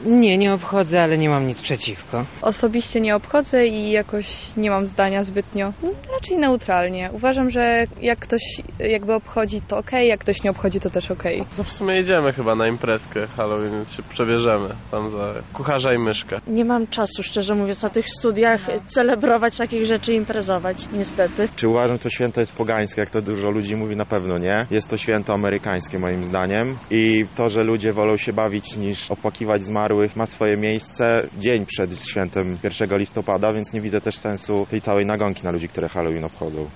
Nie obchodzę, ale nie mam nic przeciwko. Osobiście nie obchodzę i jakoś nie mam zdania zbytnio. Raczej neutralnie. Uważam, że jak ktoś jakby obchodzi, to okej, jak ktoś nie obchodzi, to też okej. No w sumie jedziemy chyba na imprezkę Halloween, więc się przebierzemy tam za kucharza i myszkę. Nie mam czasu, szczerze mówiąc, na tych studiach celebrować takich rzeczy, imprezować, niestety. Czy uważam, że to święto jest pogańskie, jak to dużo ludzi mówi? Na pewno nie. Jest to święto amerykańskie moim zdaniem i to, że ludzie wolą się bawić niż opłakiwać zmarłych, ma swoje miejsce dzień przed świętem 1 listopada, więc nie widzę też sensu tej całej nagonki na ludzi, które Halloween obchodzą.